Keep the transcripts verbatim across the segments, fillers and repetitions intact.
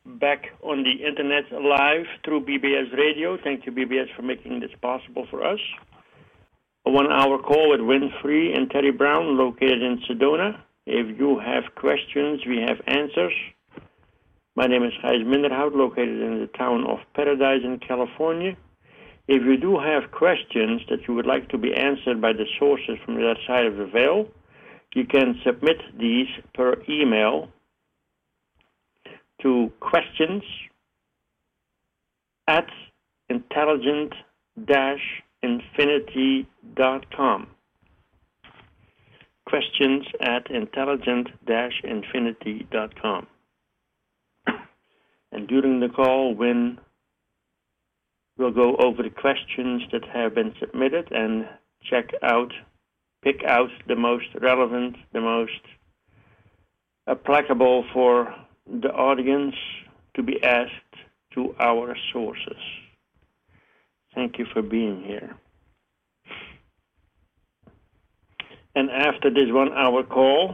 back on the internet live through B B S Radio. Thank you, B B S, for making this possible for us. A one-hour call with Winfrey and Terry Brown, located in Sedona. If you have questions, we have answers. My name is Gijs Minderhout, located in the town of Paradise in California. If you do have questions that you would like to be answered by the sources from the other side of the veil, you can submit these per email to questions at intelligent dash infinity dot com. Questions at intelligent dash infinity dot com. And during the call, when we'll go over the questions that have been submitted and check out, pick out the most relevant, the most applicable for the audience to be asked to our sources. Thank you for being here. And after this one-hour call,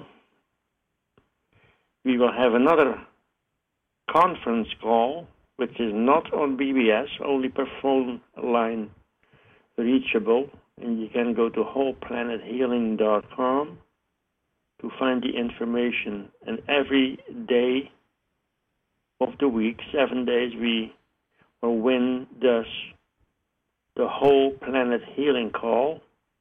we will have another conference call, which is not on B B S, only per phone line reachable. And you can go to whole planet healing dot com to find the information. And every day of the week, seven days, we or Win does the Whole Planet Healing Call.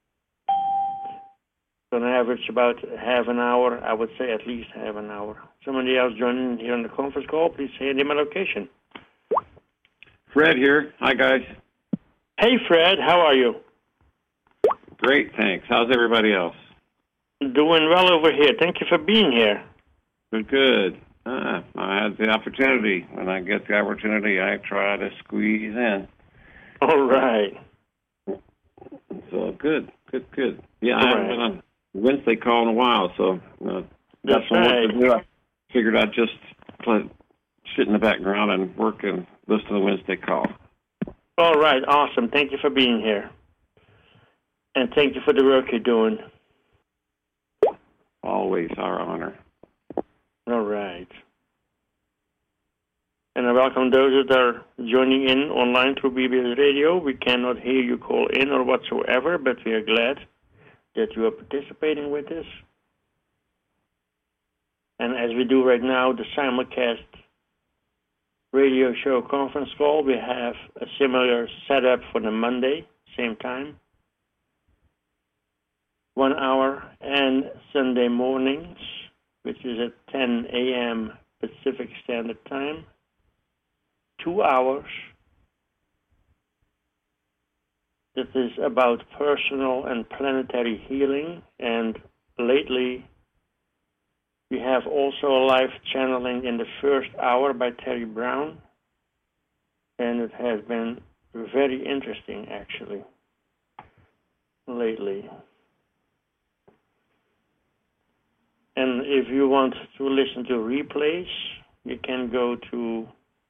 On average, about half an hour. I would say at least half an hour. Somebody else joining here on the conference call, please say your name and location. Fred here. Hi, guys. Hey, Fred. How are you? Great, thanks. How's everybody else? Doing well over here. Thank you for being here. Good, good. Uh, I had the opportunity. When I get the opportunity, I try to squeeze in. All right. So, good, good, good. Yeah, All I haven't right. been on Wednesday call in a while, so uh, got That's some right. work to do. I figured I'd just play, sit in the background and work and listen to the Wednesday call. All right. Awesome. Thank you for being here. And thank you for the work you're doing. Always our honor. All right. And I welcome those that are joining in online through B B S Radio. We cannot hear you call in or whatsoever, but we are glad that you are participating with us. And as we do right now, the simulcast radio show conference call, we have a similar setup for the Monday, same time. One hour, and Sunday mornings, which is at ten a.m. Pacific Standard Time. Two hours. This is about personal and planetary healing, and lately we have also a live channeling in the first hour by Terry Brown, and it has been very interesting, actually, lately. And if you want to listen to replays, you can go to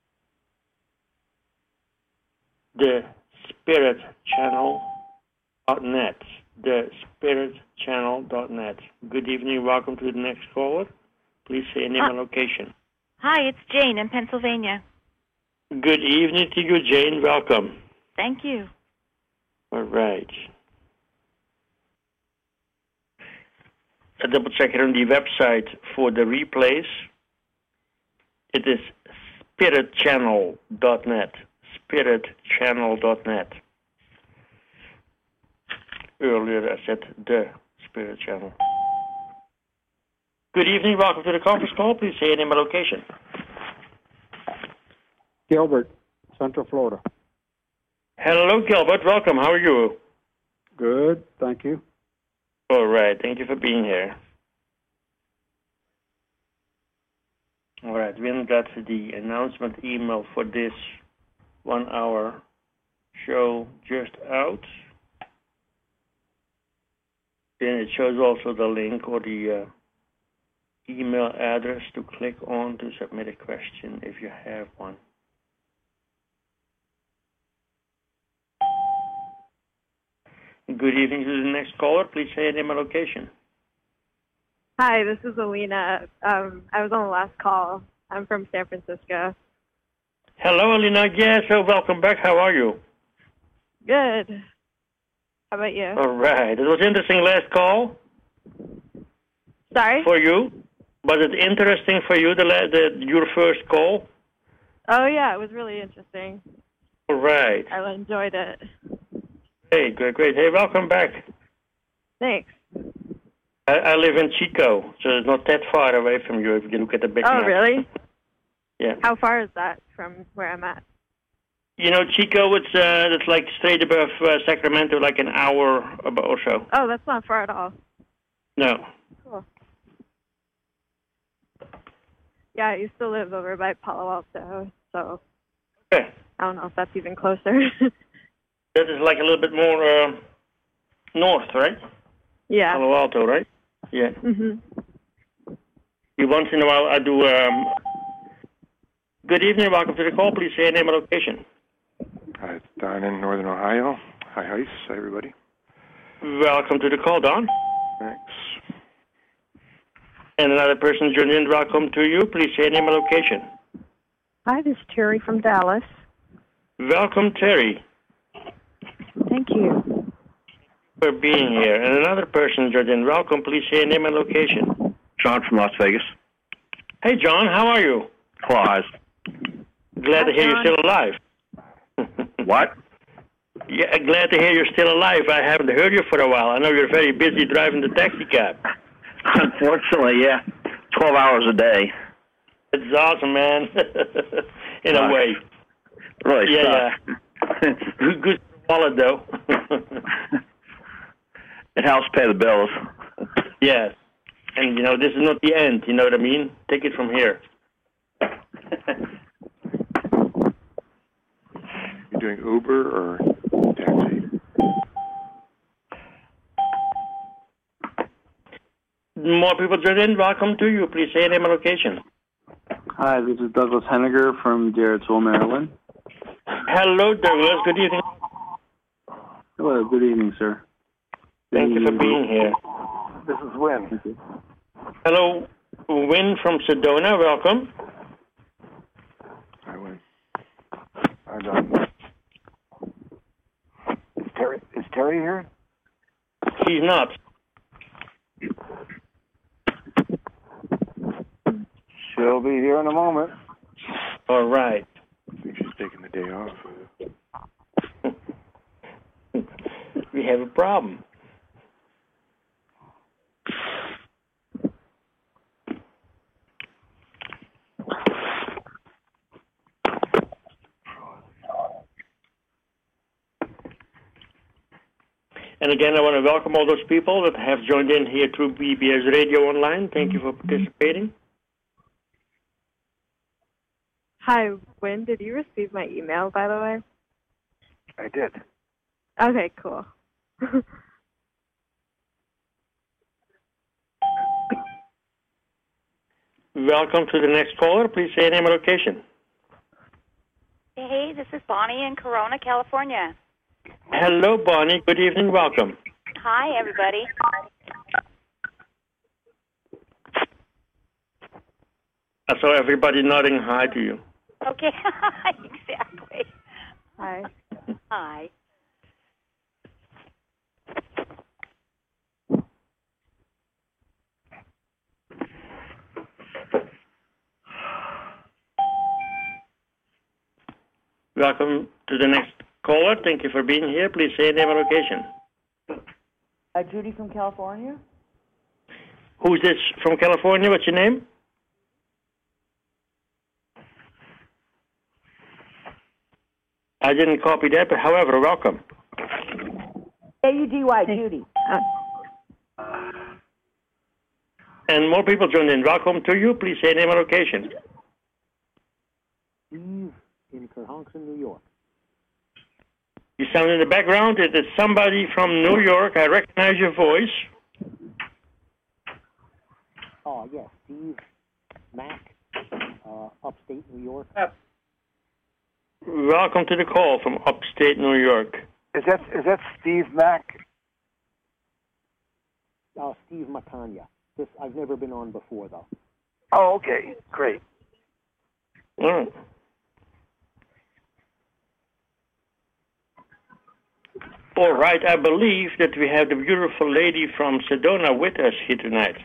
the spirit channel dot net. the spirit channel dot net. Good evening. Welcome to the next caller. Please say your name Hi. and location. Hi, it's Jane in Pennsylvania. Good evening to you, Jane. Welcome. Thank you. All right. A double check here on the website for the replays. It is spirit channel dot net. spirit channel dot net. Earlier I said the Spirit Channel. Good evening. Welcome to the conference call. Please say your name and location. Gilbert, Central Florida. Hello, Gilbert. Welcome. How are you? Good, thank you. All right. Thank you for being here. All right. We haven't got the announcement email for this one-hour show just out. Then it shows also the link or the uh, email address to click on to submit a question if you have one. Good evening to the next caller. Please say your name and location. Hi, this is Alina. Um, I was on the last call. I'm from San Francisco. Hello, Alina. Yes, so welcome back. How are you? Good. How about you? All right. It was interesting last call Sorry? for you. Was it interesting for you, the, la- the your first call? Oh, yeah, it was really interesting. All right. I enjoyed it. Hey, great, great. Hey, welcome back. Thanks. I, I live in Chico, so it's not that far away from you if you look at the big Oh, map. really? Yeah. How far is that from where I'm at? You know, Chico, it's uh, it's like straight above uh, Sacramento, like an hour ab- or so. Oh, that's not far at all. No. Cool. Yeah, I used to live over by Palo Alto, so Okay. I don't know if that's even closer. That is like a little bit more uh, north, right? Yeah. Palo Alto, right? Yeah. Mhm. Once in a while, I do. Um, good evening, welcome to the call. Please say your name and location. Hi, it's Don in Northern Ohio. Hi, Heiss. Hi, everybody. Welcome to the call, Don. Thanks. And another person joined in. Welcome to you. Please say your name and location. Hi, this is Terry from Dallas. Welcome, Terry, Thank you. for being here. And another person joined in. Welcome. Please say your name and location. John from Las Vegas. Hey, John. How are you? Claus. Glad Hi, to hear John. you're still alive. What? Yeah, glad to hear you're still alive. I haven't heard you for a while. I know you're very busy driving the taxi cab. Unfortunately, yeah. twelve hours a day. It's awesome, man. In a Sucks. way. Really Yeah, sucks. yeah. Good, good wallet, though. It helps pay the bills. Yes. And, you know, this is not the end. You know what I mean? Take it from here. You doing Uber or taxi? More people join in. Welcome to you. Please say your name and location. Hi, this is Douglas Henniger from Jarrettsville, Maryland. Hello, Douglas. Good evening. Hello, good evening, sir. Thank you for being here. This is Win. Thank you. Hello, Win from Sedona. Welcome. Hi, Win. Hi, Don. Is Terry, is Terry here? She's not. She'll be here in a moment. All right. I think she's taking the day off. We have a problem. And again, I want to welcome all those people that have joined in here through B B S Radio Online. Thank you for participating. Hi, Wynn. Did you receive my email, by the way? I did. Okay, cool. Welcome to the next caller. Please say your name and location. Hey, this is Bonnie in Corona, California. Hello, Bonnie. Good evening. Welcome. Hi, everybody. I saw everybody nodding hi to you. Okay, exactly. Hi. Hi. Welcome to the next caller. Thank you for being here. Please say your name and location. Uh, Judy from California. Who's this from California? What's your name? I didn't copy that, but however, welcome. A U D Y, Judy. And more people joined in. Welcome to you. Please say your name and location. Steve in Kerhonkson, New York. You sound in the background. It is somebody from New York. I recognize your voice. Oh, yes, Steve Mack, uh, upstate New York. Welcome to the call from upstate New York. Is that is that Steve Mack? Uh, Steve Macania. This I've never been on before, though. Oh, okay, great. All right. All right, I believe that we have the beautiful lady from Sedona with us here tonight.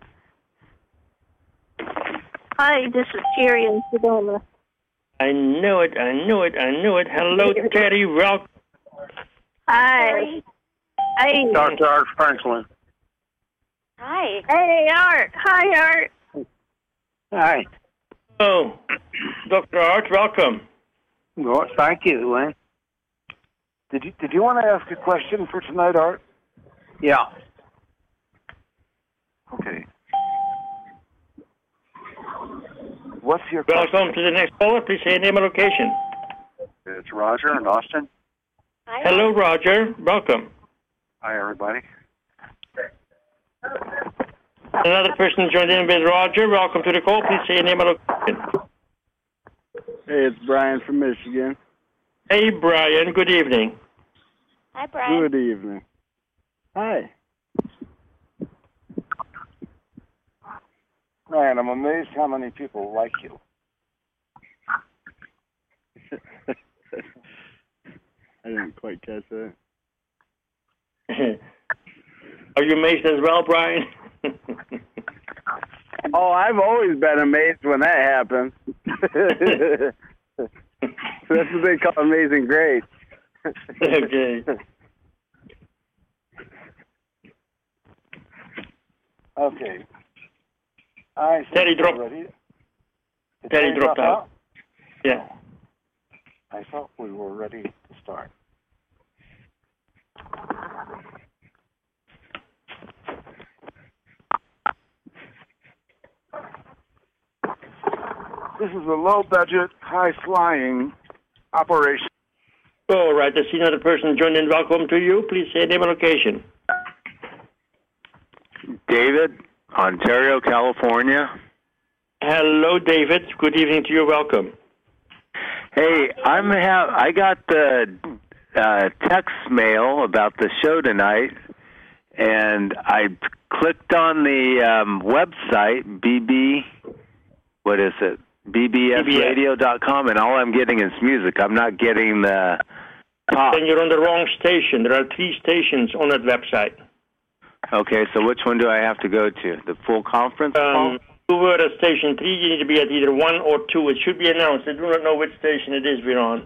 Hi, this is Terry in Sedona. I know it, I know it, I know it. Hello, Terry, welcome. Hi. Hey. Doctor Art Franklin. Hi. Hey, Art. Hi, Art. Hi. Oh, Doctor Art, welcome. Well, thank you, Lynn. Did you Did you want to ask a question for tonight, Art? Yeah. Okay. What's your Welcome question? to the next caller. Please say your name and location. It's Roger in Austin. Hi. Hello, Roger. Welcome. Hi, everybody. Another person joined in with Roger. Welcome to the call. Please say your name and location. Hey, it's Brian from Michigan. Hey, Brian. Good evening. Hi, Brian. Good evening. Hi. Ryan, I'm amazed how many people like you. I didn't quite catch that. Are you amazed as well, Brian? Oh, I've always been amazed when that happens. That's what they call amazing grace. Okay. Okay. I Teddy dropped. Ready. Teddy dropped out. out. Yeah. I thought we were ready to start. This is a low-budget, high-flying operation. All right. I see another person joined in. Welcome to you. Please say name and location. David, Ontario, California. Hello, David. Good evening to you. Welcome. Hey, I'm ha- I got the uh, text mail about the show tonight, and I clicked on the um, website, B B, what is it, B B S radio dot com, and all I'm getting is music. I'm not getting the talk. Then you're on the wrong station. There are three stations on that website. Okay, so which one do I have to go to? The full conference call? Um, you were at station three. You need to be at either one or two. It should be announced. I do not know which station it is we're on.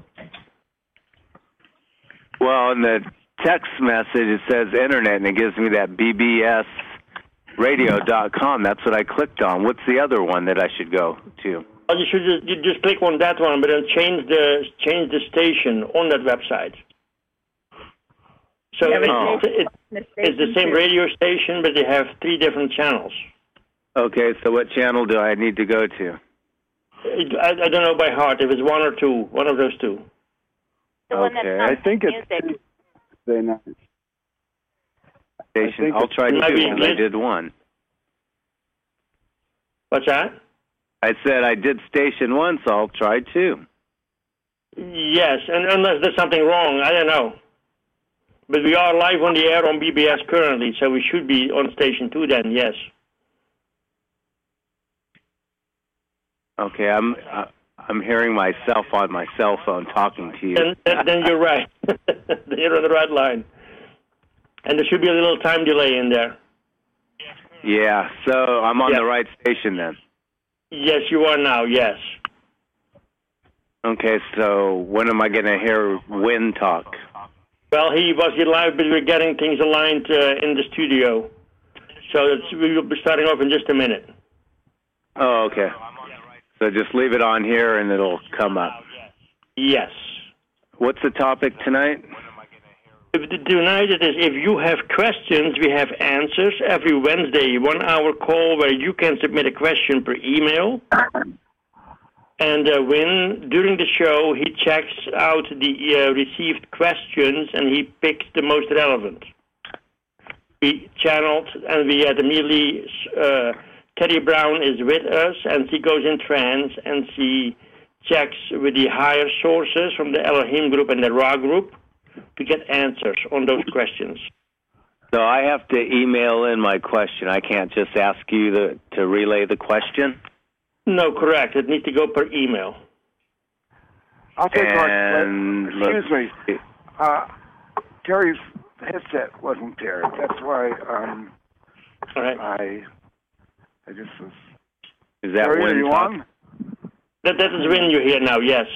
Well, in the text message, it says internet, and it gives me that B B S radio dot com. That's what I clicked on. What's the other one that I should go to? Well, you should just, you just click on that one, but then change the change the station on that website. So Yeah, it's, oh. it's, it's, it's the same radio station, but they have three different channels. Okay, so what channel do I need to go to? It, I, I don't know by heart if it's one or two, one of those two. The one that's Okay. not I think music. it's Tuesday night. Station. think I'll it's- try two Maybe because I English. did one. What's that? I said I did station one, so I'll try two. Yes, and unless there's something wrong, I don't know. But we are live on the air on B B S currently, so we should be on station two then, yes. Okay, I'm uh, I'm hearing myself on my cell phone talking to you. Then, then, then you're right. Then you're on the right line. And there should be a little time delay in there. Yeah, so I'm on Yeah. the right station then. Yes, you are now, yes. Okay, so when am I going to hear Win talk? Well, he was here live, but we're getting things aligned uh, in the studio. So it's, we will be starting off in just a minute. Oh, okay. So just leave it on here and it'll come up. Yes. What's the topic tonight? If the- Tonight it is if you have questions, we have answers. Every Wednesday, one-hour call where you can submit a question per email. And uh, when, during the show, he checks out the uh, received questions and he picks the most relevant. We channeled and we had immediately, uh, Teddy Brown is with us and she goes in trance and she checks with the higher sources from the Elohim group and the Ra group to get answers on those questions. So I have to email in my question. I can't just ask you to, to relay the question? No, correct. It needs to go per email. I'll take And our, excuse me. Uh, Terry's headset wasn't there. That's why um, All right. I I just was. Is that Terry, are when you talk- on? That, that is when you're here now, yes.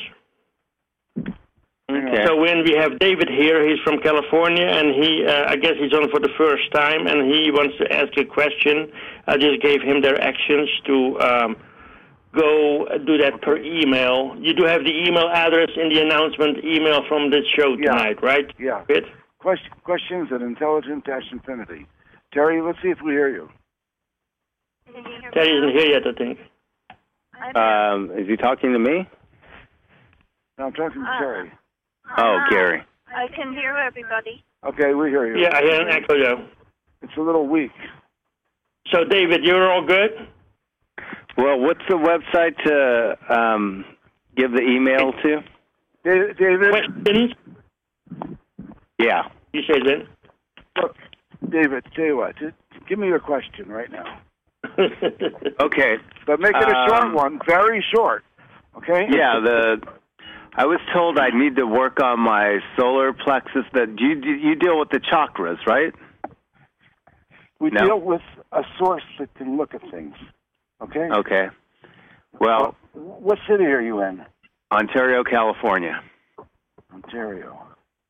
Okay. So when we have David here, he's from California, and he, uh, I guess he's on for the first time, and he wants to ask a question. I just gave him directions to um, go do that per email. You do have the email address in the announcement email from this show Yeah. tonight, right? Yeah. Good. Question, questions at Intelligent Dash Infinity. Terry, let's see if we hear you. Terry isn't here yet, I think. Um, is he talking to me? No, I'm talking to Uh, Terry. Oh, Gary. I can hear everybody. Okay, we hear you. Yeah, I hear an echo, though. It's a little weak. So, David, you're all good? Well, what's the website to um, give the email to? David? Questions? Yeah. You say then? Look, David, tell you what, just give me your question right now. Okay. But make it a Um, short one, very short. Okay? Yeah, the I was told I need to work on my solar plexus. That you you deal with the chakras, right? We No. deal with a source that can look at things. Okay? Okay. Well, What city are you in? Ontario, California. Ontario.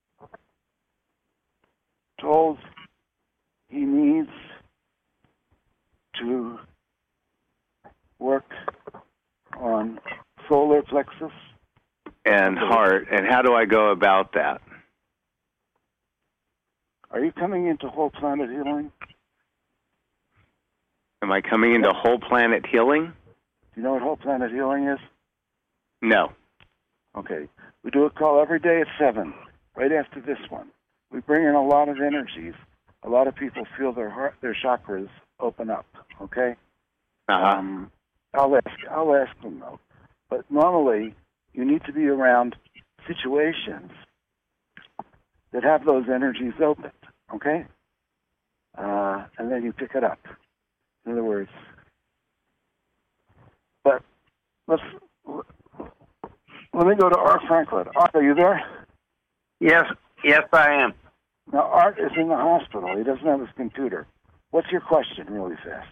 Told he needs to work on solar plexus. And heart. And how do I go about that? Are you coming into whole planet healing? Am I coming into whole planet healing? Do you know what whole planet healing is? No. Okay. We do a call every day at seven, right after this one. We bring in a lot of energies. A lot of people feel their heart, their chakras open up. Okay. Uh-huh. Um, I'll ask. I'll ask them though. But normally, you need to be around situations that have those energies open. Okay. Uh, and then you pick it up. In other words, but let's let me go to Art Franklin. Art, are you there? Yes, yes, I am. Now, Art is in the hospital. He doesn't have his computer. What's your question, really fast?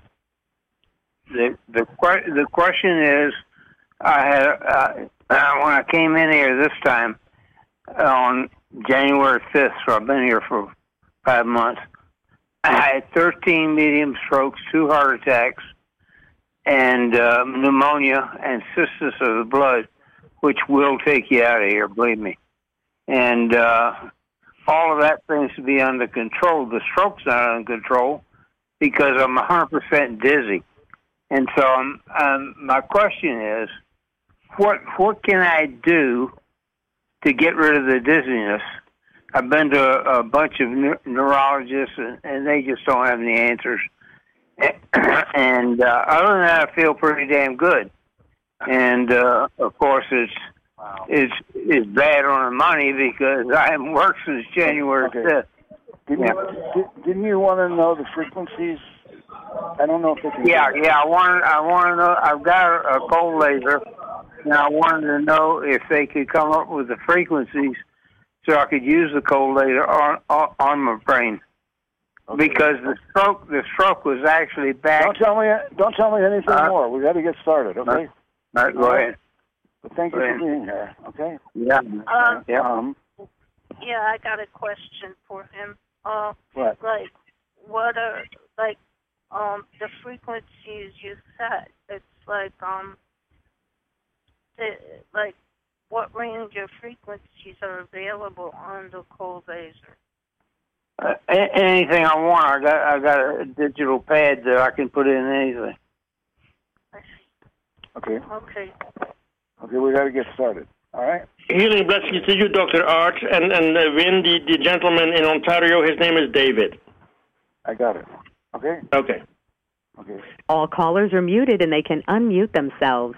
The the que- the question is, I had uh, uh, when I came in here this time on January fifth, so I've been here for five months. I had thirteen medium strokes, two heart attacks, and uh, pneumonia and cystis of the blood, which will take you out of here, believe me. And uh, all of that seems to be under control. The stroke's not under control because I'm one hundred percent dizzy. And so um, um, my question is, what what can I do to get rid of the dizziness? I've been to a, a bunch of neur- neurologists, and, and they just don't have any answers. And uh, other than that, I feel pretty damn good. And uh, of course, it's it's it's bad on the money because I haven't worked since January fifth. Didn't, Yeah. you, did, didn't you want to know the frequencies? I don't know if they can. Yeah, yeah. I want I want to know. I've got a, a cold laser, and I wanted to know if they could come up with the frequencies so I could use the cold laser on on, on my brain. Okay. Because the stroke the stroke was actually back. Don't tell me. Don't tell me anything uh, more. We got to get started. Okay. All right, go ahead. But thank you for being here. Okay. Yeah. Um, yeah. Um. Yeah, I got a question for him. Uh, What? Like, what are, like, um, the frequencies you set? It's like, um, the, like, what range of frequencies are available on the cold laser? Uh, a- anything I want. I got I got a digital pad that I can put in anything. Okay. Okay. Okay. We got to get started. All right. Healing blessings to you, Doctor Art, and and uh, Win, the, the gentleman in Ontario, his name is David. I got it. Okay. Okay. Okay. All callers are muted and they can unmute themselves.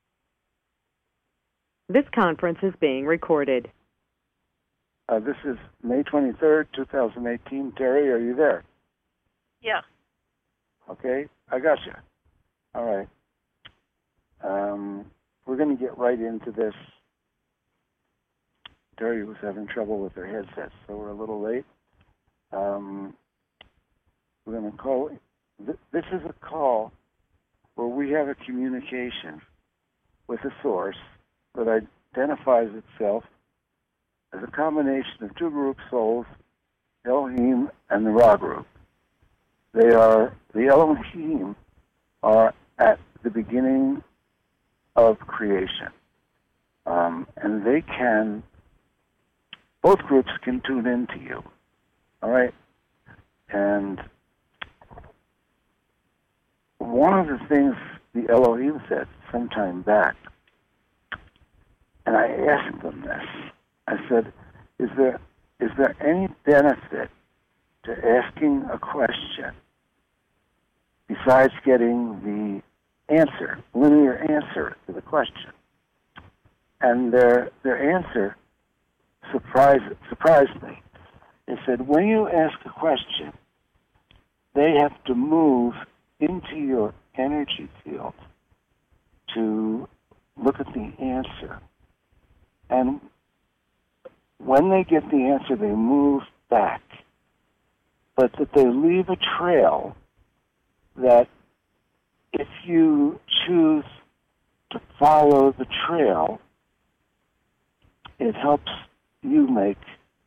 This conference is being recorded. Uh, this is May twenty-third, two thousand eighteen. Terry, are you there? Yeah. Okay. I got you. All right. Um, we're going to get right into this. Terry was having trouble with her headset, so we're a little late. Um, we're going to call. Th- this is a call where we have a communication with a source that identifies itself as a combination of two group souls, Elohim and the Ra group. They are, the Elohim are at the beginning of creation. Um, and they can, both groups can tune into you. All right? And one of the things the Elohim said some time back, and I asked them this, I said, is there is there any benefit to asking a question besides getting the answer, linear answer to the question? And their their answer surprised surprised me. They said, when you ask a question, they have to move into your energy field to look at the answer. And when they get the answer, they move back. But that they leave a trail that if you choose to follow the trail, it helps you make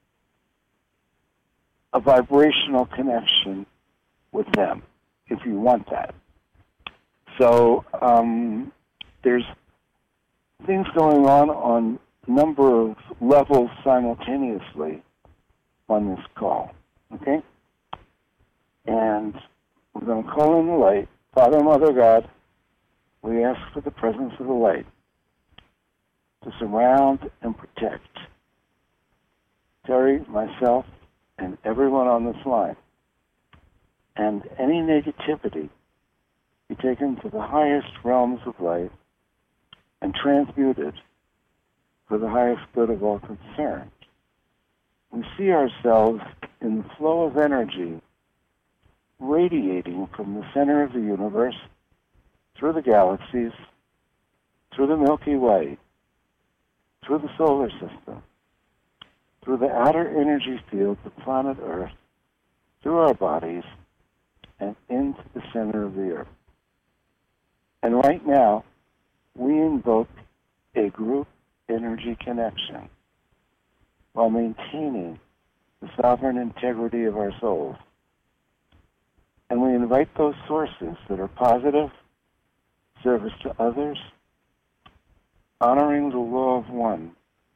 a vibrational connection with them, if you want that. So um, there's things going on on a number of levels simultaneously on this call, okay? And we're going to call in the light. Father, Mother, God, we ask for the presence of the light to surround and protect Terry, myself, and everyone on this line. And any negativity be taken to the highest realms of light and transmuted for the highest good of all concerned. We see ourselves in the flow of energy radiating from the center of the universe, through the galaxies, through the Milky Way, through the solar system, through the outer energy field of planet Earth, through our bodies, and into the center of the Earth. And right now, we invoke a group energy connection while maintaining the sovereign integrity of our souls. And we invite those sources that are positive, service to others, honoring the law of one,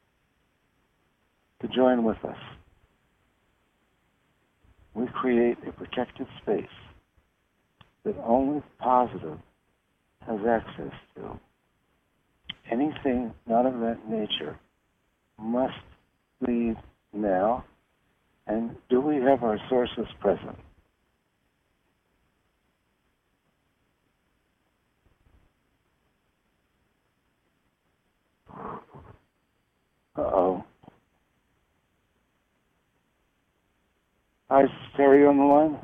to join with us. We create a protected space that only positive has access to. Anything not of that nature must leave now. And do we have our sources present? Uh-oh. Hi, is Terry on the line?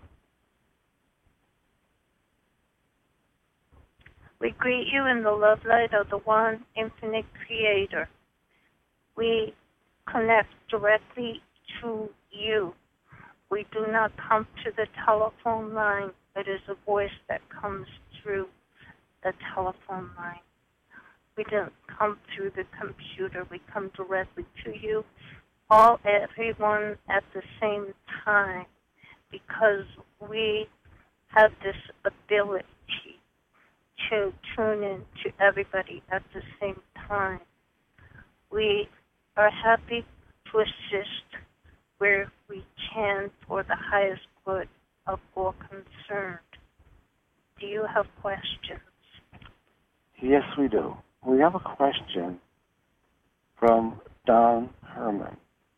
We greet you in the love light of the one infinite creator. We connect directly to you. We do not come to the telephone line. It is a voice that comes through the telephone line. We don't come through the computer. We come directly to you, all, everyone at the same time, because we have this ability to tune in to everybody at the same time. We are happy to assist where we can for the highest good of all concerned. Do you have questions? Yes, we do. We have a question from Don Herman.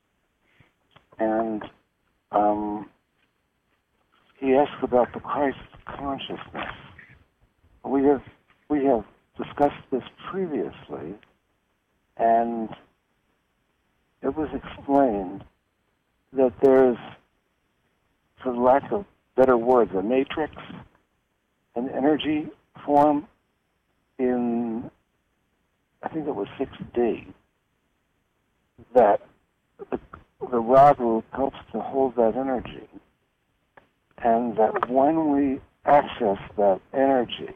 And um, he asked about the Christ consciousness. We have we have discussed this previously, and it was explained that there's, for lack of better words, a matrix, an energy form in, I think it was six D, that the rod rope helps to hold that energy. And that when we access that energy,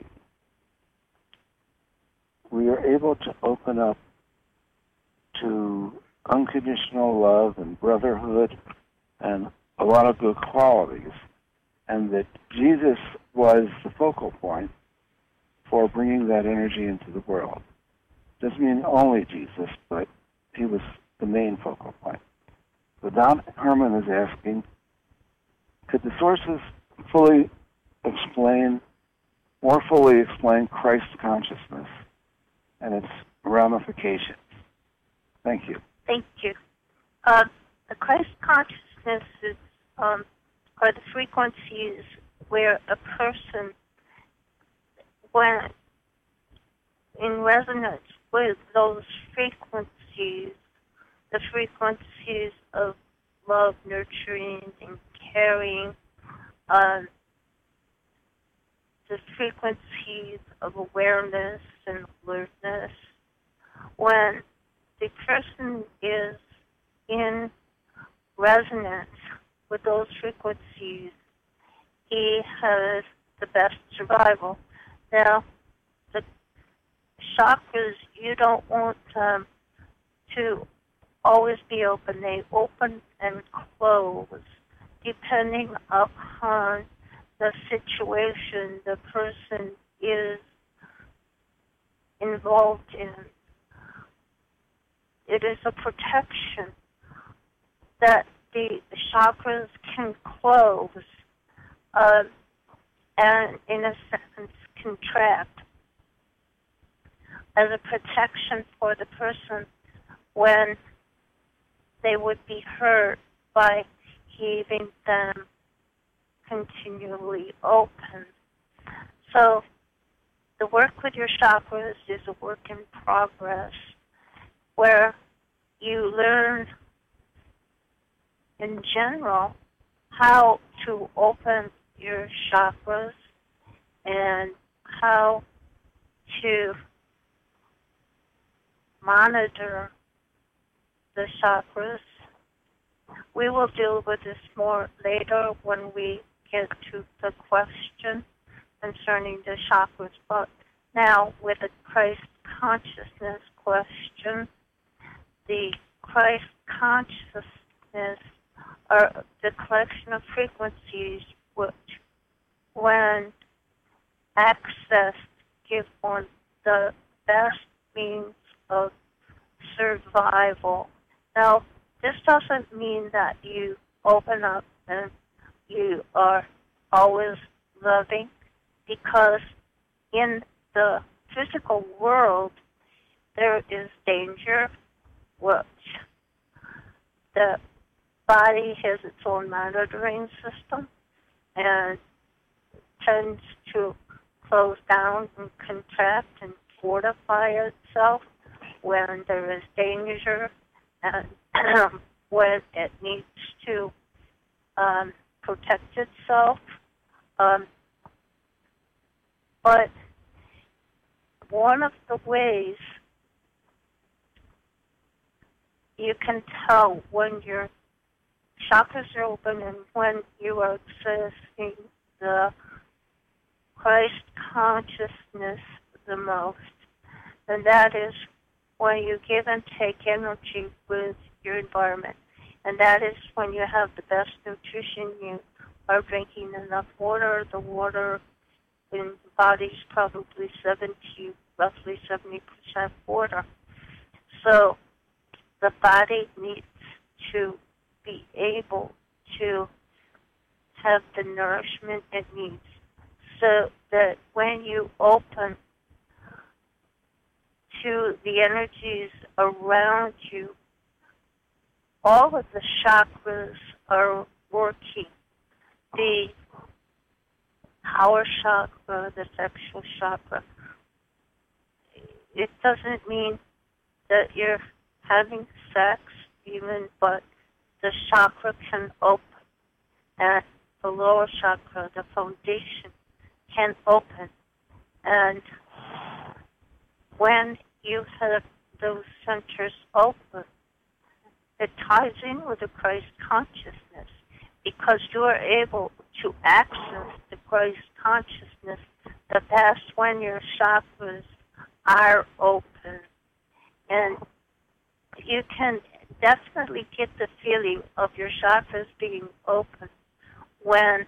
we are able to open up to unconditional love and brotherhood and a lot of good qualities. And that Jesus was the focal point for bringing that energy into the world. Doesn't mean only Jesus, but he was the main focal point. So Don Herman is asking, could the sources fully explain, more fully explain Christ consciousness and its ramifications? Thank you. Thank you. Uh, the Christ consciousness is, um, are the frequencies where a person, when in resonance with those frequencies, the frequencies of love, nurturing, and caring, um, the frequencies of awareness and alertness, when the person is in resonance with those frequencies, he has the best survival. Now, the chakras, you don't want um, to always be open. They open and close depending upon the situation the person is involved in. It is a protection that the chakras can close uh, and, in a sense, contract as a protection for the person when they would be hurt by keeping them continually open. So the work with your chakras is a work in progress where you learn in general how to open your chakras and how to monitor the chakras. We will deal with this more later when we get to the question concerning the chakras. But now with the Christ consciousness question, the Christ consciousness are the collection of frequencies which, when accessed, give one the best means of survival. Now, this doesn't mean that you open up and you are always loving, because in the physical world there is danger, which the body has its own monitoring system and tends to close down and contract and fortify itself when there is danger and when it needs to um, protect itself. Um, but one of the ways you can tell when your chakras are open and when you are accessing the Christ consciousness the most, and that is when you give and take energy with your environment. And that is when you have the best nutrition, you are drinking enough water. The water in the body is probably seventy, roughly seventy percent water. So the body needs to be able to have the nourishment it needs, so that when you open to the energies around you, all of the chakras are working. The power chakra, the sexual chakra, it doesn't mean that you're having sex even, but the chakra can open, and the lower chakra, the foundation, can open. And when you have those centers open, it ties in with the Christ consciousness because you are able to access the Christ consciousness that that's when your chakras are open. And you can definitely get the feeling of your chakras being open when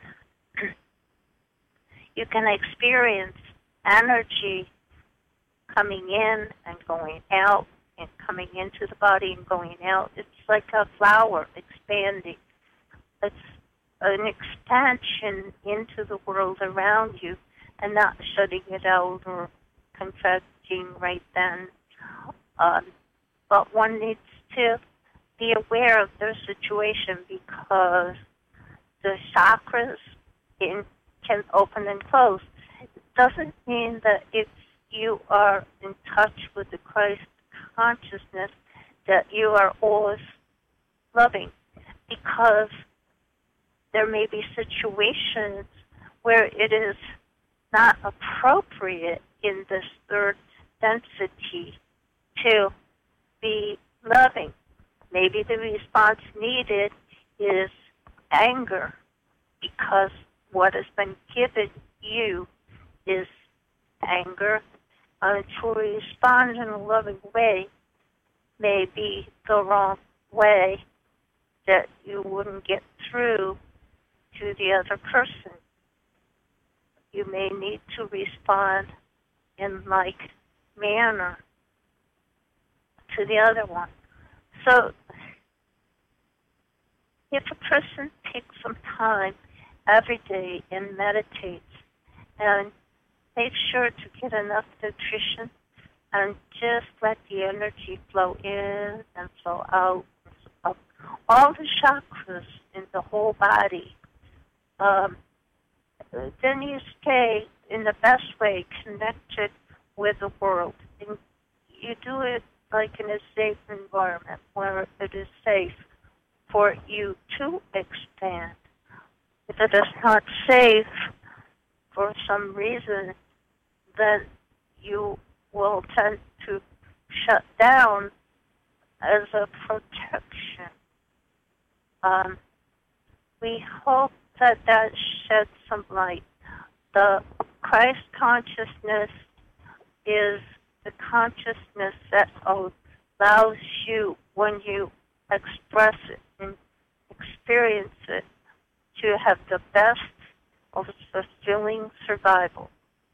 you can experience energy coming in and going out and coming into the body and going out. It's like a flower expanding. It's an expansion into the world around you and not shutting it out or contracting right then. Um, but one needs to be aware of their situation because the chakras in, can open and close. It doesn't mean that if you are in touch with the Christ consciousness that you are always loving, because there may be situations where it is not appropriate in this third density to be loving. Maybe the response needed is anger because what has been given you is anger. Uh, to respond in a loving way may be the wrong way that you wouldn't get through to the other person. You may need to respond in like manner to the other one. So if a person takes some time every day and meditates and make sure to get enough nutrition and just let the energy flow in and flow out. Of all the chakras in the whole body. Um, then you stay in the best way connected with the world. And you do it like in a safe environment where it is safe for you to expand. If it is not safe for some reason, then you will tend to shut down as a protection. Um, we hope that that sheds some light. The Christ consciousness is the consciousness that allows you, when you express it and experience it, to have the best of fulfilling survival.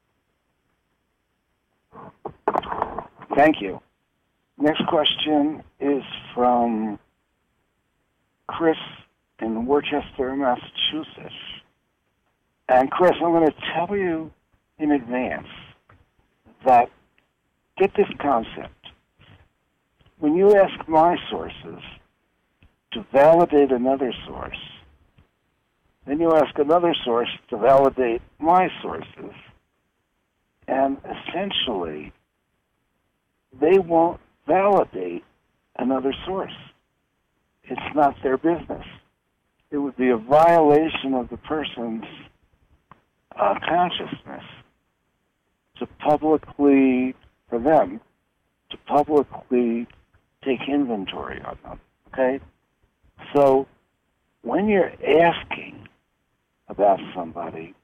Thank you. Next question is from Chris in Worcester, Massachusetts. And Chris, I'm going to tell you in advance that get this concept. When you ask my sources to validate another source, then you ask another source to validate my sources, and essentially they won't validate another source. It's not their business. It would be a violation of the person's uh, consciousness to publicly, for them, to publicly take inventory of them, okay? So when you're asking about somebody,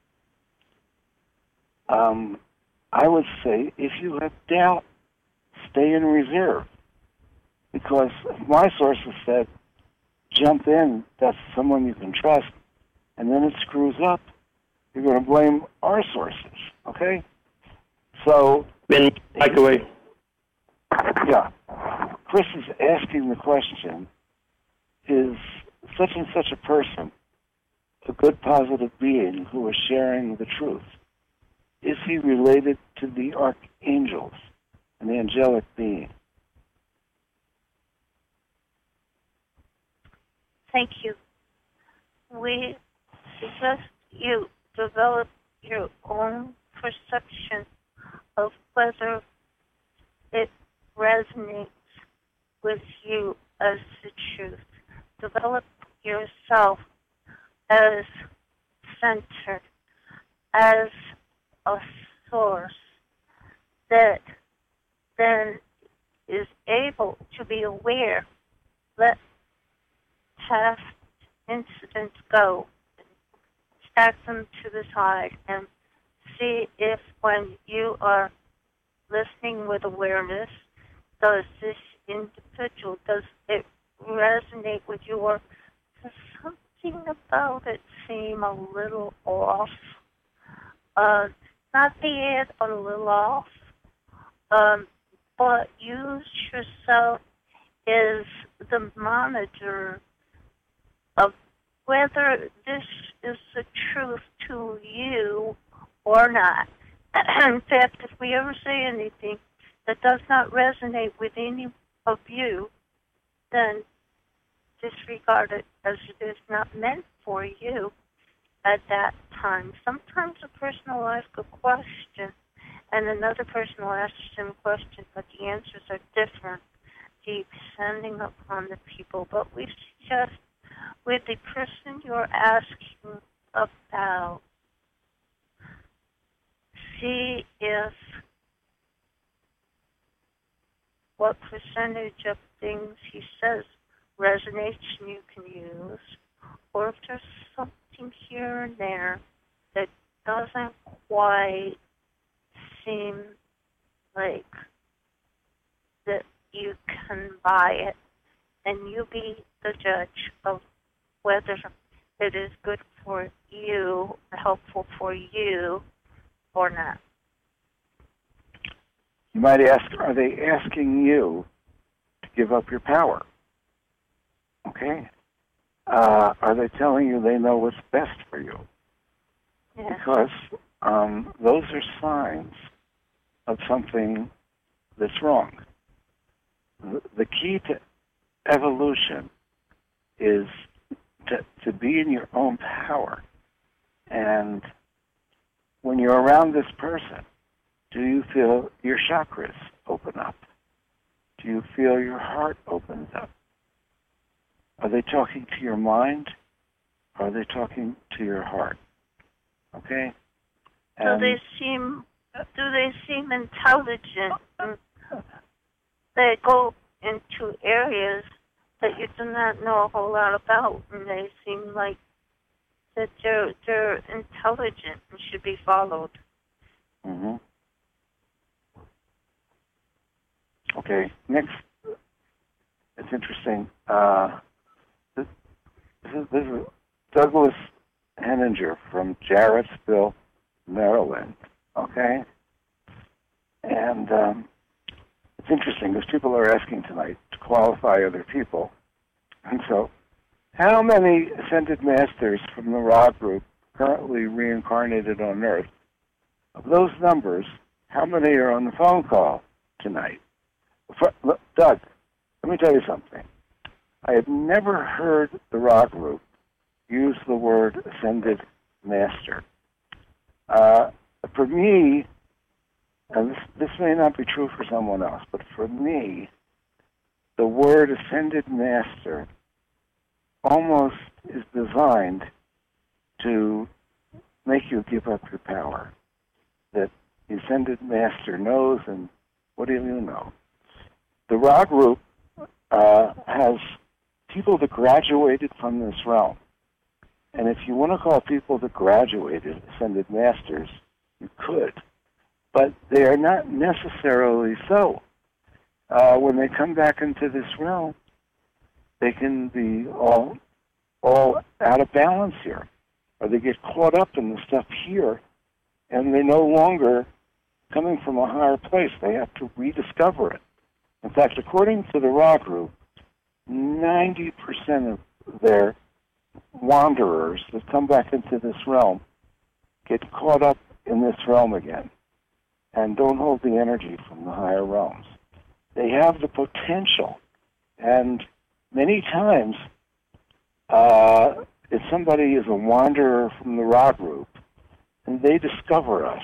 um, I would say if you have doubt, stay in reserve. Because if my sources said, jump in, that's someone you can trust, and then it screws up, you're going to blame our sources, okay? So... Ben, back away. Yeah. Chris is asking the question, is such and such a person a good, positive being who is sharing the truth? Is he related to the archangels and the angelic being? Thank you. We suggest you develop your own perception of whether it resonates with you as the truth. Develop yourself as centered, as a source that then is able to be aware. Let past incidents go, stack them to the side, and see if when you are listening with awareness, does this individual, does it resonate with you, or does something about it seem a little off? Uh, not bad, but a little off. Um, but use yourself as the monitor of whether this is the truth to you or not. In fact, if we ever say anything that does not resonate with any of you, then disregard it as it is not meant for you at that time. Sometimes a person will ask a question and another person will ask the same question, but the answers are different depending upon the people. But we suggest with the person you're asking about, see if what percentage of things he says resonates and you can use, or if there's something here and there that doesn't quite seem like that you can buy it, and you be the judge of whether it is good for you, helpful for you, or not. You might ask, are they asking you to give up your power? Okay. Uh, are they telling you they know what's best for you? Yeah. Because um, those are signs of something that's wrong. The, the key to evolution is to, to be in your own power. And when you're around this person, do you feel your chakras open up? Do you feel your heart opens up? Are they talking to your mind? Or are they talking to your heart? Okay? And do they seem do they seem intelligent? They go into areas that you do not know a whole lot about, and they seem like that they're they're intelligent and should be followed. Mm-hmm. Okay, next, it's interesting. Uh, this, this, is, this is Douglas Henninger from Jarrettsville, Maryland, okay? And um, it's interesting because people are asking tonight to qualify other people. And so, how many ascended masters from the Ra group currently reincarnated on Earth? Of those numbers, how many are on the phone call tonight? For, look, Doug, let me tell you something. I have never heard the Ra group use the word ascended master. Uh, for me, and this, this may not be true for someone else, but for me, the word ascended master almost is designed to make you give up your power. That the ascended master knows, and what do you know? The Ra group uh, has people that graduated from this realm. And if you want to call people that graduated ascended masters, you could. But they are not necessarily so. Uh, when they come back into this realm, they can be all all out of balance here. Or they get caught up in the stuff here, and they're no longer coming from a higher place. They have to rediscover it. In fact, according to the Ra group, ninety percent of their wanderers that come back into this realm get caught up in this realm again and don't hold the energy from the higher realms. They have the potential, and many times, uh, if somebody is a wanderer from the Ra group and they discover us,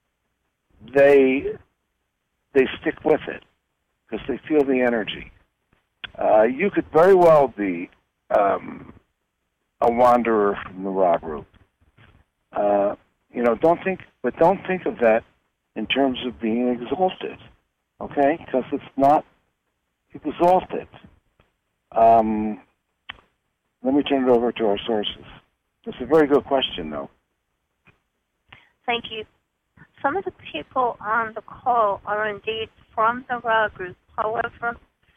they they stick with it because they feel the energy. Uh, you could very well be um, a wanderer from the Ra group. Uh, you know, don't think, but don't think of that in terms of being exalted, okay? Because it's not exalted. Um, let me turn it over to our sources. It's a very good question, though. Thank you. Some of the people on the call are indeed from the Ra group. However,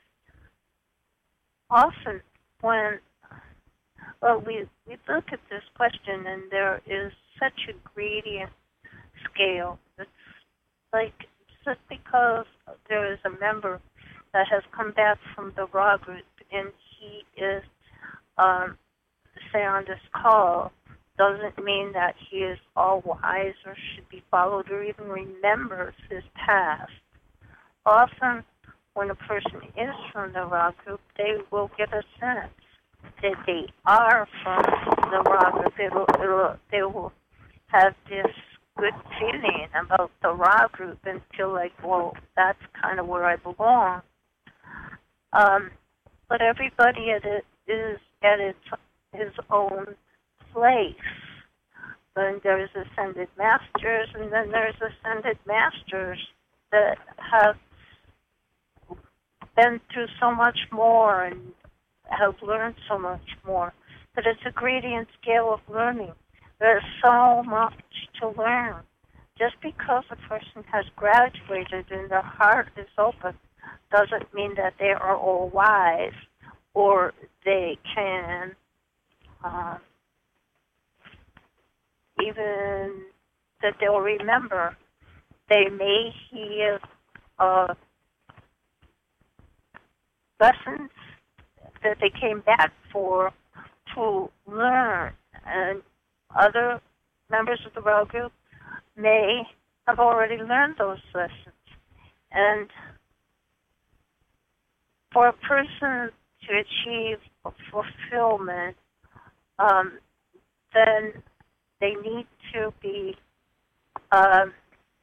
often when well, we, we look at this question and there is such a gradient scale. It's like just because there is a member that has come back from the Ra group and he is, um, say, on this call, doesn't mean that he is all wise or should be followed or even remembers his past. Often, when a person is from the Ra group, they will get a sense that they are from the Ra group. They will, they will, they will have this good feeling about the Ra group and feel like, well, that's kind of where I belong. Um, but everybody at it is at its his own place. Then there's ascended masters, and then there's ascended masters that have been through so much more and have learned so much more. But it's a gradient scale of learning. There's so much to learn. Just because a person has graduated and their heart is open doesn't mean that they are all wise or they can um, even that they'll remember. They may hear uh, lessons that they came back for to learn, and other members of the Ra group may have already learned those lessons. And for a person to achieve fulfillment, um, then they need to be, um,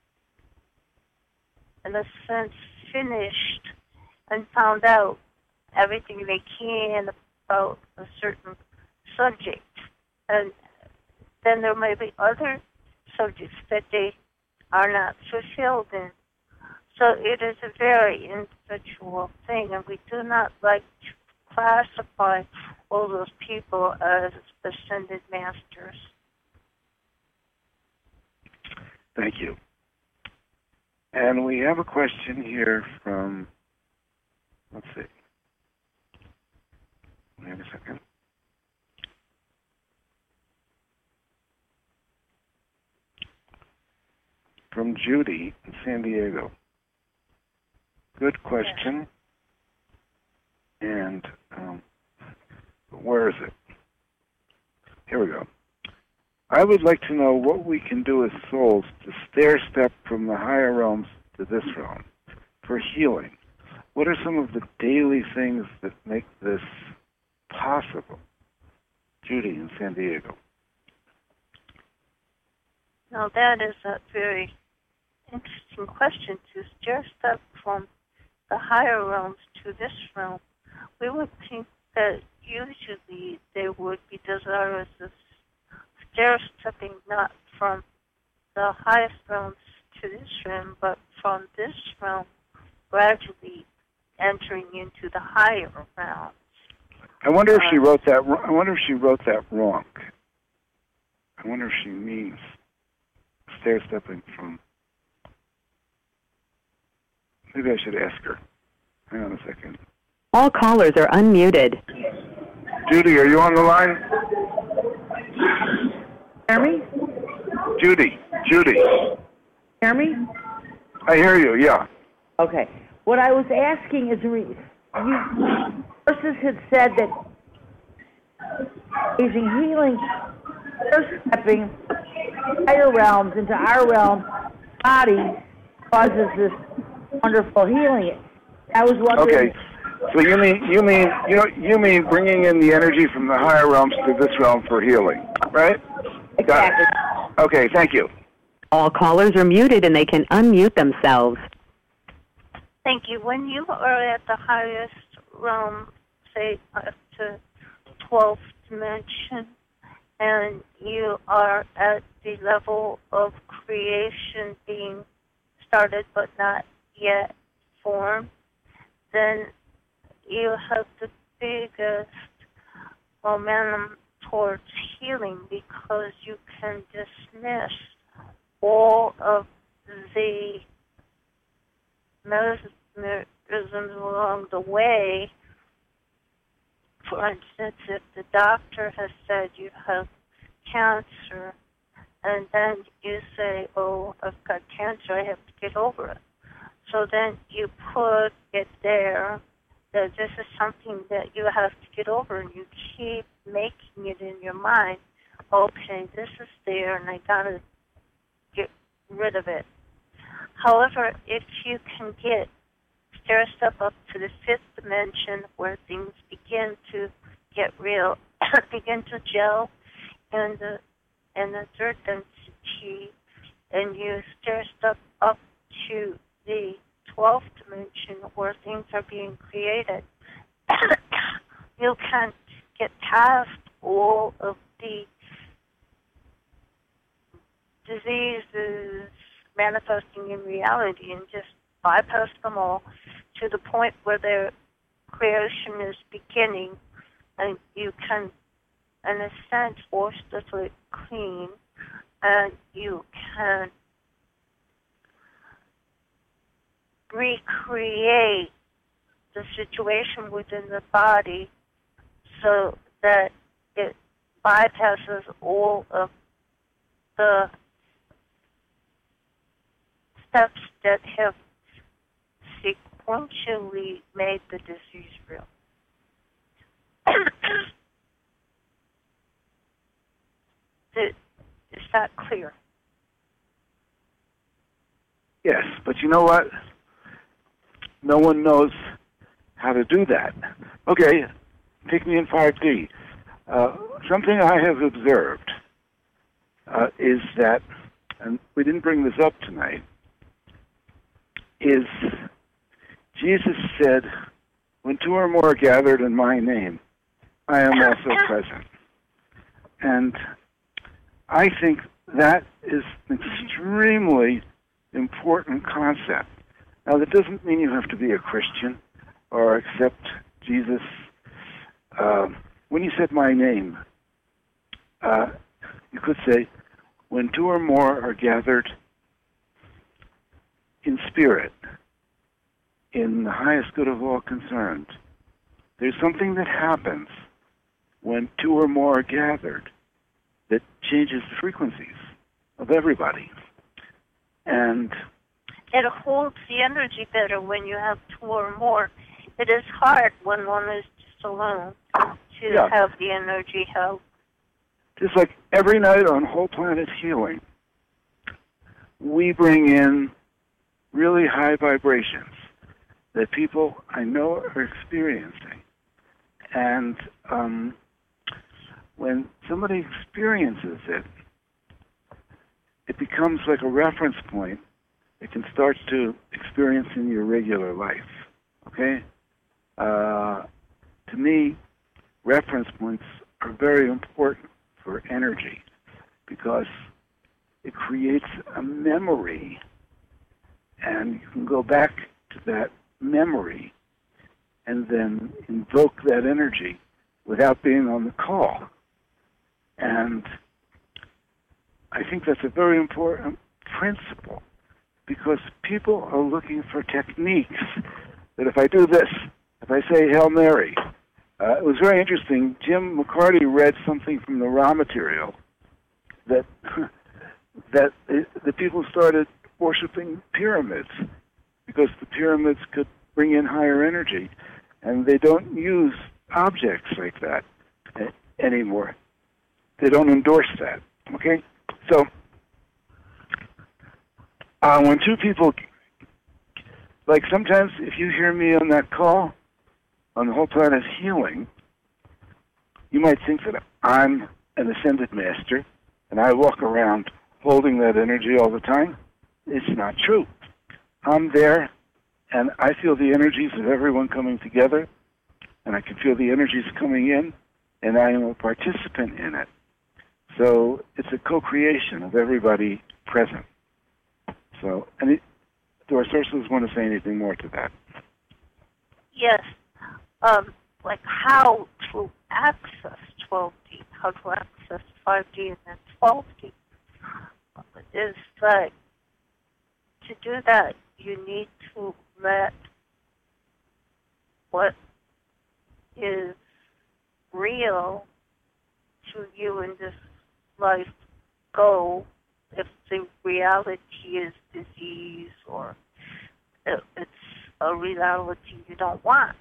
in a sense, finished and found out everything they can about a certain subject. And then there may be other subjects that they are not fulfilled in. So it is a very individual thing, and we do not like to classify all those people as ascended masters. Thank you. And we have a question here from, let's see. Wait a second. From Judy in San Diego. Good question. And um, where is it? Here we go. I would like to know what we can do as souls to stair step from the higher realms to this realm for healing. What are some of the daily things that make this possible? Judy in San Diego. Now that is a very interesting question, to stair step from the higher realms to this realm. We would think that usually they would be desirous of stair stepping not from the highest realms to this realm, but from this realm gradually entering into the higher realms. I wonder if Uh, she wrote that. wr- I wonder if she wrote that wrong. I wonder if she means stair stepping from. Maybe I should ask her. Hang on a second. All callers are unmuted. Judy, are you on the line? Hear me? Judy, Judy. Hear me? I hear you. Yeah. Okay. What I was asking is, re- you sources had said that using healing, stair stepping higher realms into our realm, body causes this wonderful healing. I was wondering. Okay. So you mean you mean you know you mean bringing in the energy from the higher realms to this realm for healing, right? Exactly. Got it. Okay. Thank you. All callers are muted and they can unmute themselves. Thank you. When you are at the highest realm, say up to twelfth dimension, and you are at the level of creation being started but not yet formed, then you have the biggest momentum towards healing because you can dismiss all of the mechanisms along the way. For instance, if the doctor has said you have cancer, and then you say, oh, I've got cancer, I have to get over it. So then you put it there, that this is something that you have to get over, and you keep making it in your mind, okay, this is there, and I got to get rid of it. However, if you can get stair step up to the fifth dimension where things begin to get real, begin to gel, and the and the third density, and you stair step up to the twelfth dimension where things are being created, you can get past all of the diseases manifesting in reality and just bypass them all to the point where their creation is beginning, and you can, in a sense, wash the foot clean, and you can recreate the situation within the body so that it bypasses all of the steps that have sequentially made the disease real. Is that clear? Yes, but you know what? No one knows how to do that. Okay, take me in five D. Uh, something I have observed uh, is that, and we didn't bring this up tonight, is Jesus said, when two or more are gathered in my name, I am also present. And I think that is an extremely important concept. Now, that doesn't mean you have to be a Christian or accept Jesus. Uh, when you said my name, uh, you could say, when two or more are gathered in spirit, in the highest good of all concerned, there's something that happens when two or more are gathered that changes the frequencies of everybody. And it holds the energy better when you have two or more. It is hard when one is just alone to yeah. have the energy held. Just like every night on Whole Planet Healing, we bring in really high vibrations that people I know are experiencing. And um, when somebody experiences it, it becomes like a reference point it can start to experience in your regular life, okay? Uh, to me, reference points are very important for energy because it creates a memory, and you can go back to that memory and then invoke that energy without being on the call. And I think that's a very important principle because people are looking for techniques that if I do this, if I say Hail Mary, uh, it was very interesting. Jim McCarty read something from the raw material that that it, the people started worshiping pyramids because the pyramids could bring in higher energy, and they don't use objects like that uh, anymore. They don't endorse that, okay? So uh, when two people, like sometimes if you hear me on that call, on the Whole Planet Healing, you might think that I'm an ascended master and I walk around holding that energy all the time. It's not true. I'm there and I feel the energies of everyone coming together, and I can feel the energies coming in, and I am a participant in it. So it's a co-creation of everybody present. So, and it, do our sources want to say anything more to that? Yes. Um, like how to access twelve D, how to access five D and then twelve D. Is like, to do that, you need to let what is real to you in this life go if the reality is disease or it's a reality you don't want.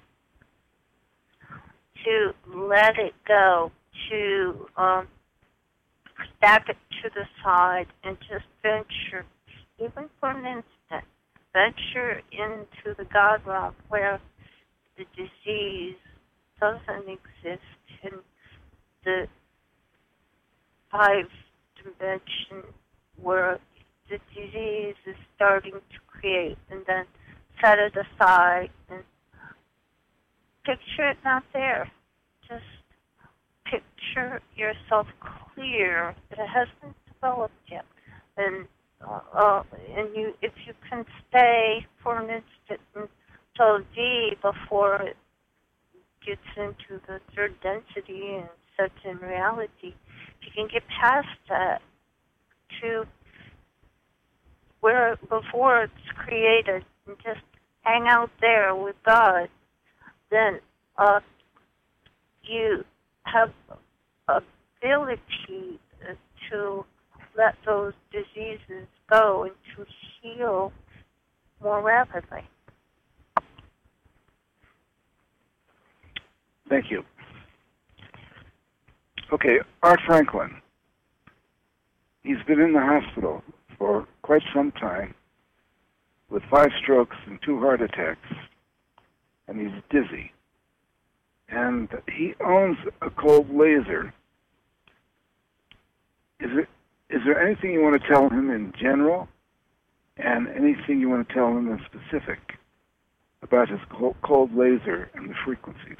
To let it go, to um, stack it to the side and just venture, even for an instant, venture into the God realm where the disease doesn't exist in the five dimension where the disease is starting to create, and then set it aside and picture it not there. Just picture yourself clear that it hasn't developed yet. And uh, uh, and you, if you can stay for an instant until D before it gets into the third density and sets in reality, if you can get past that to where before it's created and just hang out there with God, then uh, you have ability to let those diseases go and to heal more rapidly. Thank you. Okay, Art Franklin. He's been in the hospital for quite some time with five strokes and two heart attacks, and he's dizzy. And he owns a cold laser. Is it Is there anything you want to tell him in general, and anything you want to tell him in specific about his cold laser and the frequencies?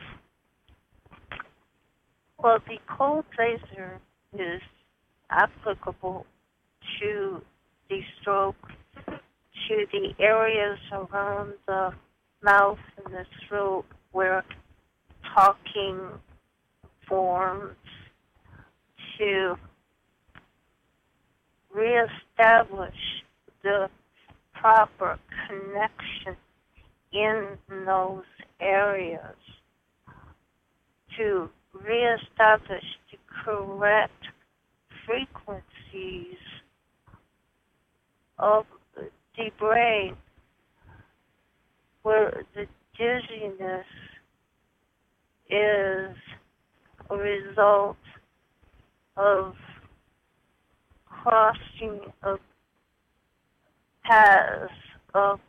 Well, the cold laser is applicable to the stroke, to the areas around the mouth and the throat where talking forms, to reestablish the proper connection in those areas, to reestablish the correct frequencies of the brain, where the dizziness is a result of crossing of paths of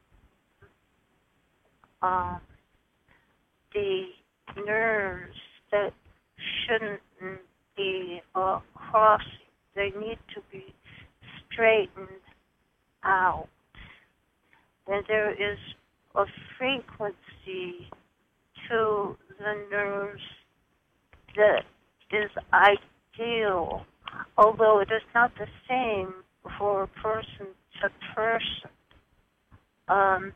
um, the nerves that shouldn't be uh, crossing. They need to be straightened out. And there is a frequency to the nerves that is ideal, although it is not the same for a person to person. Um,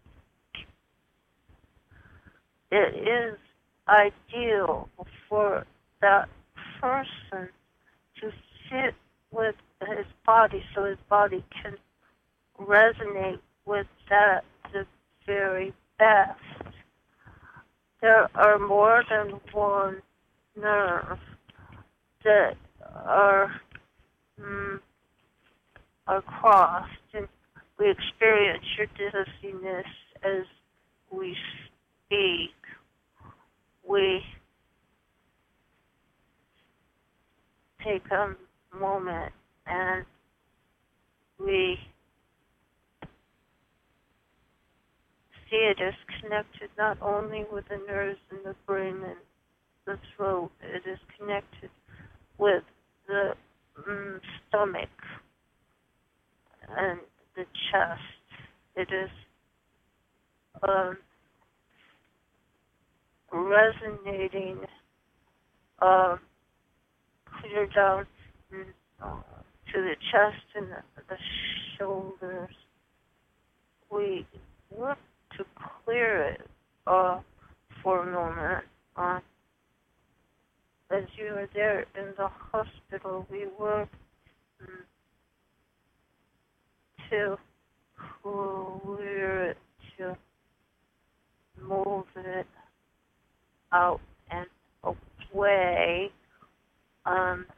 it is ideal for that person to sit with his body so his body can resonate with that the very best. There are more than one nerve that are mm, are crossed, and we experience your dizziness as we speak. We take a moment and we see it as connected not only with the nerves in the brain and the throat, it is connected with the mm, stomach and the chest. It is um, resonating uh, clear down uh, to the chest and the, the shoulders. We work to clear it uh, for a moment. Uh, as you were there in the hospital, we were um, to clear it, to move it out and away. Um,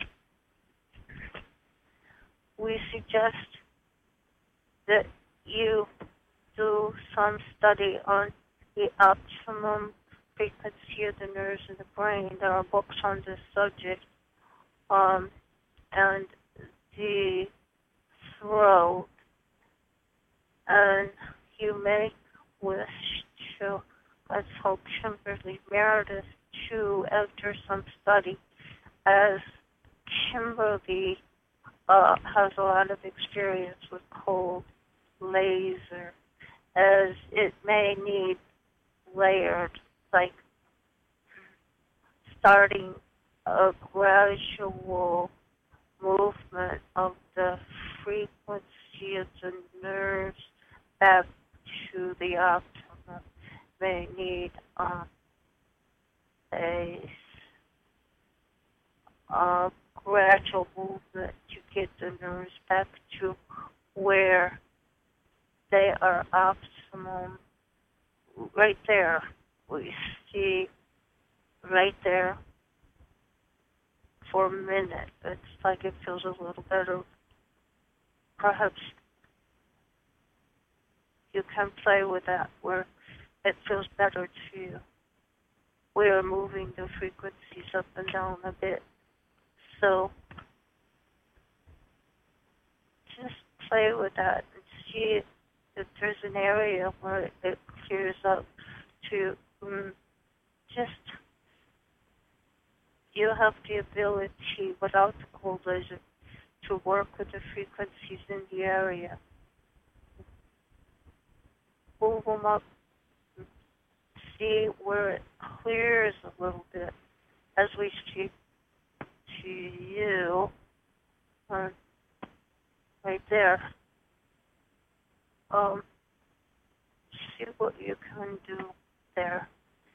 we suggest that you do some study on the optimum frequency of the nerves in the brain. There are books on this subject. Um, and the throat. And you may wish to, let's hope Kimberly Meredith to enter some study, as Kimberly uh, has a lot of experience with cold laser, as it may need layered, like starting a gradual movement of the frequency of the nerves back to the optimum. May need um, a, a gradual movement to get the nerves back to where they are optimum. Right there, we see right there for a minute. It's like it feels a little better. Perhaps you can play with that where it feels better to you. We are moving the frequencies up and down a bit. So just play with that and see if there's an area where it clears up to um, just, you have the ability without the cold laser to work with the frequencies in the area. Move them up, see where it clears a little bit as we speak to you. Uh, right there. Um, see what you can do there.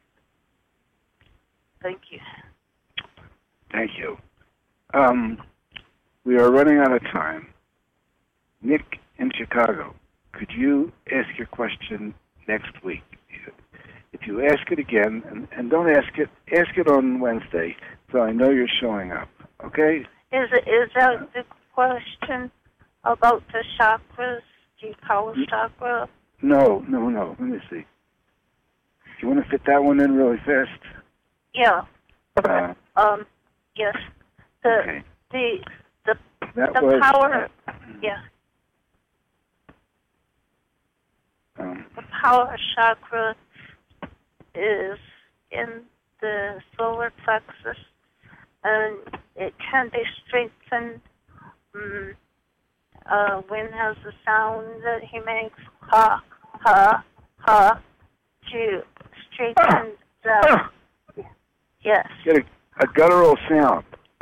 Thank you. Thank you. Um, we are running out of time. Nick in Chicago, could you ask your question next week? If you ask it again, and, and don't ask it, ask it on Wednesday, so I know you're showing up, okay? Is it, is that the question about the chakras, the power chakra? No, no, no. Let me see. Do you want to fit that one in really fast? Yeah. Uh, Um. Yes. The okay. the the That the was, power. Yeah. Um, The power chakra is in the solar plexus, and it can be strengthened. Um, uh, Wynn has the sound that he makes, ha, ha, ha, to strengthen the. Yes. Get a, a guttural sound.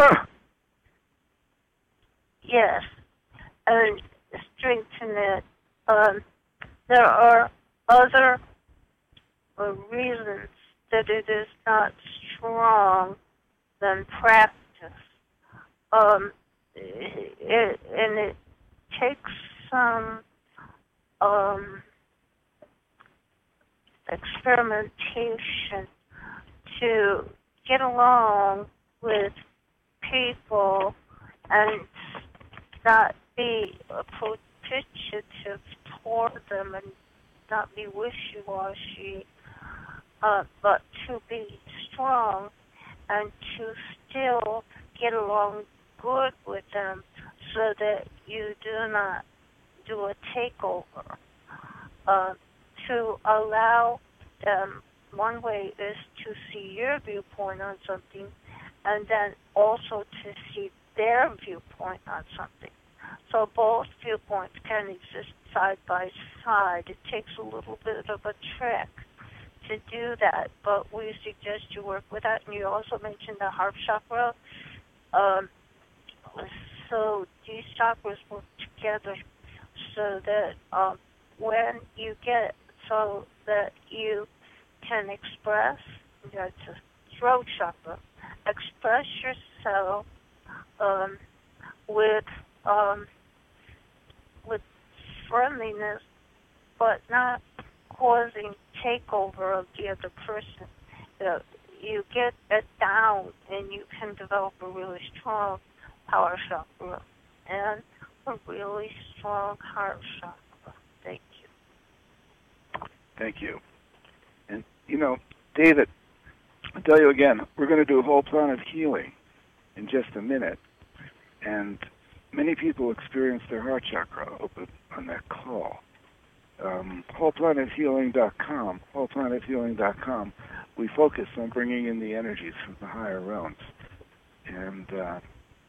Yes, and strengthen it. Um, there are other uh, reasons that it is not strong than practice. Um, it, and it takes some um, experimentation to get along with people and not be appreciative toward them and not be wishy-washy, uh, but to be strong and to still get along good with them so that you do not do a takeover. Uh, to allow them, one way is to see your viewpoint on something and then also to see their viewpoint on something. So both viewpoints can exist side by side. It takes a little bit of a trick to do that, but we suggest you work with that. And you also mentioned the heart chakra. Um, so these chakras work together so that um, when you get so that you can express, that's a throat chakra, express yourself um, with um, with friendliness, but not causing takeover of the other person. Uh, you get it down, and you can develop a really strong power chakra and a really strong heart chakra. Thank you. Thank you. And, you know, David, I'll tell you again, we're going to do whole planet healing in just a minute. And many people experience their heart chakra open on that call. Um, whole planet healing dot com, whole planet healing dot com, we focus on bringing in the energies from the higher realms. And uh,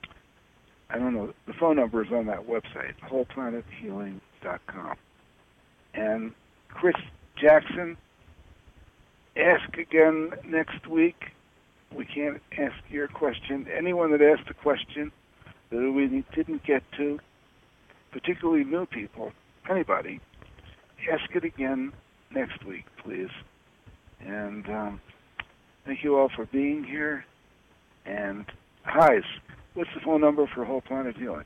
I don't know, the phone number is on that website, whole planet healing dot com. And Chris Jackson, ask again next week. We can't ask your question. Anyone that asked a question that we didn't get to, particularly new people, anybody, ask it again next week, please. And um, thank you all for being here. And Heis, what's the phone number for Whole Planet Healing?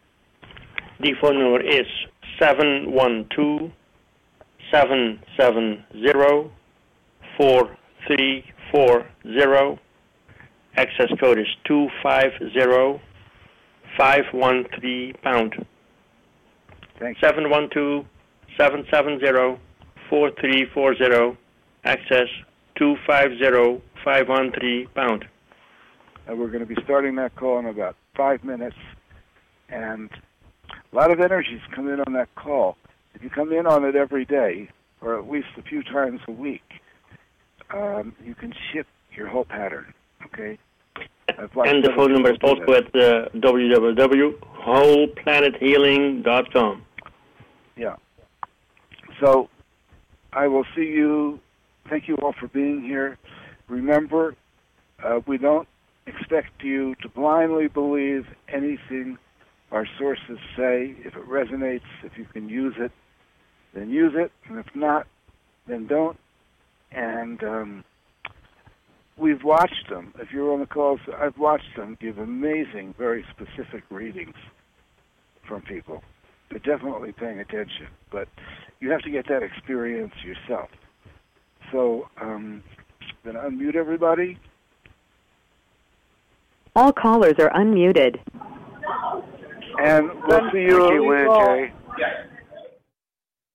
The phone number is seven one two, seven seven zero, four three four zero. Access code is two five zero, five one three pound. Thank you. seven one two, seven seven zero, four three four zero. Access two five zero, five one three pound. And we're going to be starting that call in about five minutes. And a lot of energies come in on that call. If you come in on it every day, or at least a few times a week, um, you can shift your whole pattern, okay? And the phone number is also at uh, w w w dot whole planet healing dot com. Yeah. So I will see you. Thank you all for being here. Remember, uh, we don't expect you to blindly believe anything our sources say. If it resonates, if you can use it, then use it. And if not, then don't. And um, we've watched them. If you're on the calls, I've watched them give amazing, very specific readings from people. They're definitely paying attention. But you have to get that experience yourself. So um, I'm going to unmute everybody. All callers are unmuted. And we'll see you. Thank you, Lynn, Jay.